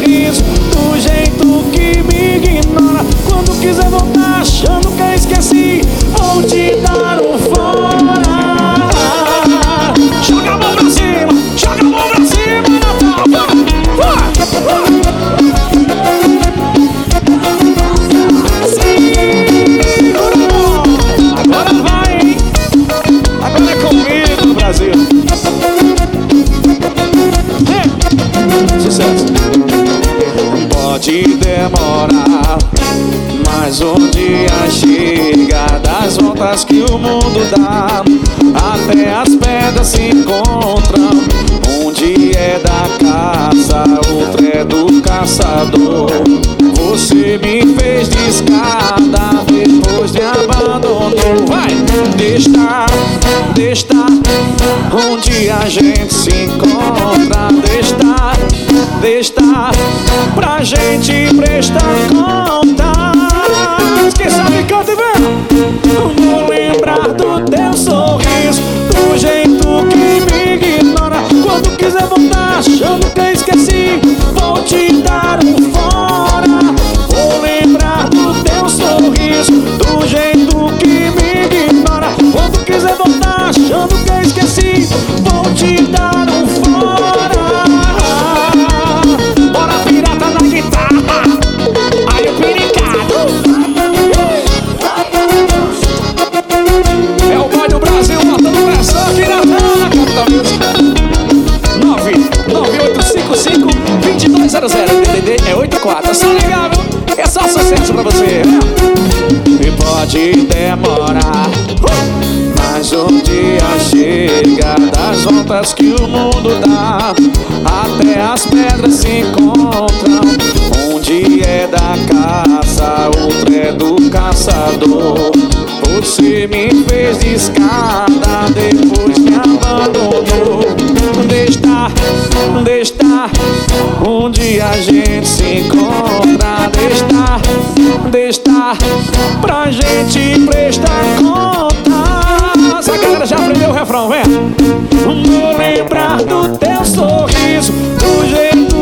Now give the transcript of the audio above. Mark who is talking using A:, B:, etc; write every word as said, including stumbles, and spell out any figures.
A: sorriso, do jeito que me ignora. Quando quiser voltar achando que eu esqueci, vou te dar um fora. Joga a mão pra cima, joga a mão pra cima, Natal. Agora vai, hein? Agora é comigo, Brasil. É. Sucesso. Pode demorar, mas um dia chega, das voltas que o mundo dá, até as pedras se encontram. Um dia é da caça, outro é do caçador. Você me fez de escada, depois me abandonou. Vai! Deixa, deixa, um dia a gente se encontra. Deixa, deixa, pra gente prestar contas. Quem sabe canta e vem. Vou lembrar do teu sorriso, do jeito que me ignora. Quando quiser voltar achando que eu esqueci, vou te dar um fora. Vou lembrar do teu sorriso, do jeito que me ignora. Quando quiser voltar achando que eu esqueci, vou te dar um fora. Bora pirata na guitarra, aí o piricado. É o boy do Brasil botando pressão aqui na tela, Capital Music. nove nove oito cinco cinco dois dois zero zero. D D D é oito quatro. É só ligar, viu? É só sucesso pra você, né? E pode demorar, mas um dia chega, das voltas que o mundo dá, até as pedras se encontram. Um dia é da caça, outro é do caçador. Você me fez de escada, depois me abandonou. Deixa, deixa, um dia a gente se encontra. Deixa, deixa, pra gente prestar contas. A galera já aprendeu o refrão, vem. Vou lembrar do teu sorriso, do jeito